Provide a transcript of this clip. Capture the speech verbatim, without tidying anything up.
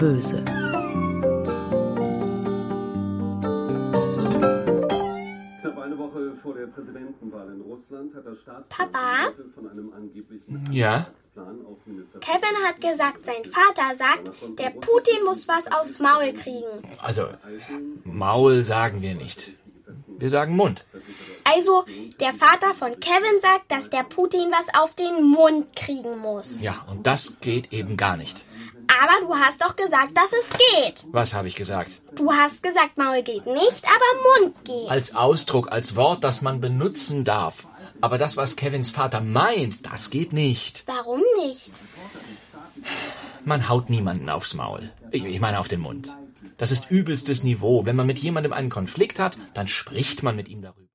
böse. Papa? Ja? Kevin hat gesagt, sein Vater sagt, der Putin muss was aufs Maul kriegen. Also, Maul sagen wir nicht. Wir sagen Mund. Also, der Vater von Kevin sagt, dass der Putin was auf den Mund kriegen muss. Ja, und das geht eben gar nicht. Aber du hast doch gesagt, dass es geht. Was habe ich gesagt? Du hast gesagt, Maul geht nicht, aber Mund geht. Als Ausdruck, als Wort, das man benutzen darf. Aber das, was Kevins Vater meint, das geht nicht. Warum nicht? Man haut niemanden aufs Maul. Ich, ich meine auf den Mund. Das ist übelstes Niveau. Wenn man mit jemandem einen Konflikt hat, dann spricht man mit ihm darüber.